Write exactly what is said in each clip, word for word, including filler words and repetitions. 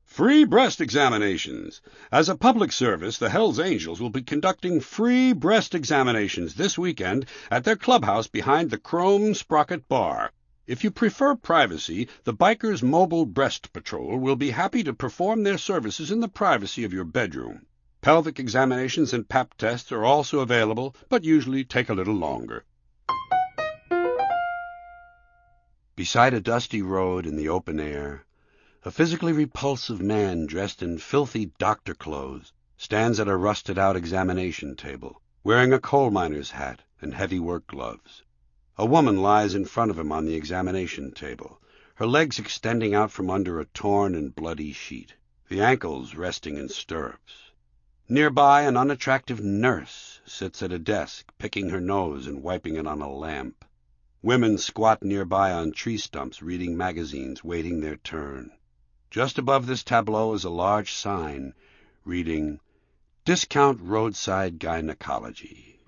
Free breast examinations. As a public service, the Hells Angels will be conducting free breast examinations this weekend at their clubhouse behind the Chrome Sprocket Bar. If you prefer privacy, the Bikers Mobile Breast Patrol will be happy to perform their services in the privacy of your bedroom. Pelvic examinations and pap tests are also available, but usually take a little longer. Beside a dusty road in the open air, a physically repulsive man dressed in filthy doctor clothes stands at a rusted-out examination table, wearing a coal miner's hat and heavy work gloves. A woman lies in front of him on the examination table, her legs extending out from under a torn and bloody sheet, the ankles resting in stirrups. Nearby, an unattractive nurse sits at a desk, picking her nose and wiping it on a lamp. Women squat nearby on tree stumps, reading magazines, waiting their turn. Just above this tableau is a large sign reading, Discount Roadside Gynecology.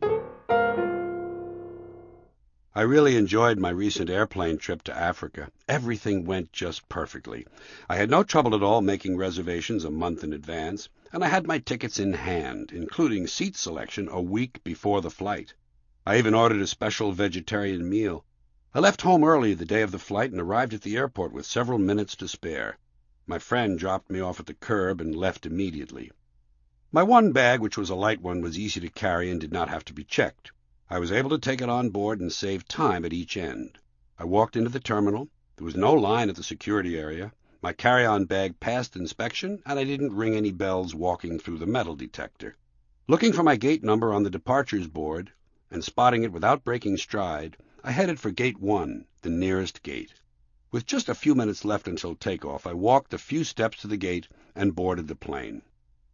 I really enjoyed my recent airplane trip to Africa. Everything went just perfectly. I had no trouble at all making reservations a month in advance, and I had my tickets in hand, including seat selection a week before the flight. I even ordered a special vegetarian meal. I left home early the day of the flight and arrived at the airport with several minutes to spare. My friend dropped me off at the curb and left immediately. My one bag, which was a light one, was easy to carry and did not have to be checked. I was able to take it on board and save time at each end. I walked into the terminal. There was no line at the security area. My carry-on bag passed inspection, and I didn't ring any bells walking through the metal detector. Looking for my gate number on the departures board and spotting it without breaking stride, I headed for Gate one, the nearest gate. With just a few minutes left until takeoff, I walked a few steps to the gate and boarded the plane.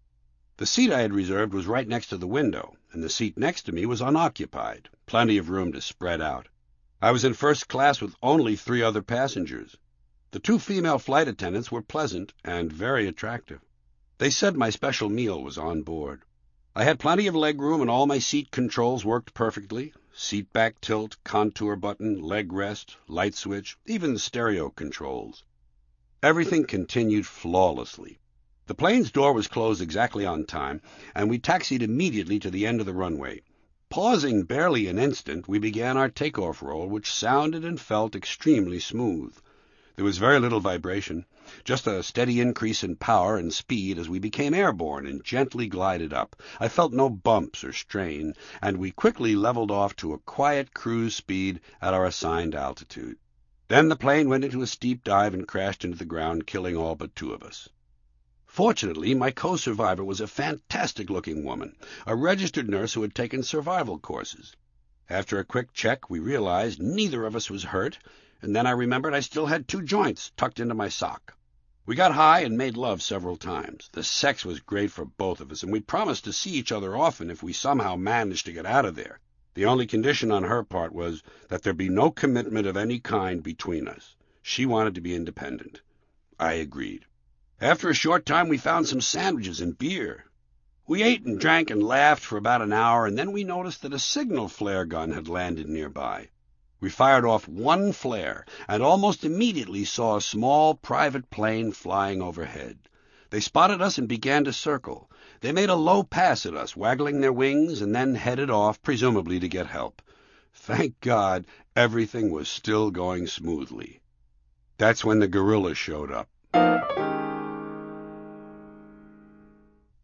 The seat I had reserved was right next to the window, and the seat next to me was unoccupied, plenty of room to spread out. I was in first class with only three other passengers. The two female flight attendants were pleasant and very attractive. They said my special meal was on board. I had plenty of leg room, and all my seat controls worked perfectly. Seat back tilt, contour button, leg rest, light switch, even the stereo controls. Everything continued flawlessly. The plane's door was closed exactly on time, and we taxied immediately to the end of the runway. Pausing barely an instant, we began our takeoff roll, which sounded and felt extremely smooth. There was very little vibration, just a steady increase in power and speed as we became airborne and gently glided up. I felt no bumps or strain, and we quickly leveled off to a quiet cruise speed at our assigned altitude. Then the plane went into a steep dive and crashed into the ground, killing all but two of us. Fortunately, my co-survivor was a fantastic-looking woman, a registered nurse who had taken survival courses. After a quick check, we realized neither of us was hurt, and then I remembered I still had two joints tucked into my sock. We got high and made love several times. The sex was great for both of us, and we promised to see each other often if we somehow managed to get out of there. The only condition on her part was that there be no commitment of any kind between us. She wanted to be independent. I agreed. After a short time, we found some sandwiches and beer. We ate and drank and laughed for about an hour, and then we noticed that a signal flare gun had landed nearby. We fired off one flare, and almost immediately saw a small private plane flying overhead. They spotted us and began to circle. They made a low pass at us, waggling their wings, and then headed off, presumably to get help. Thank God, everything was still going smoothly. That's when the gorilla showed up.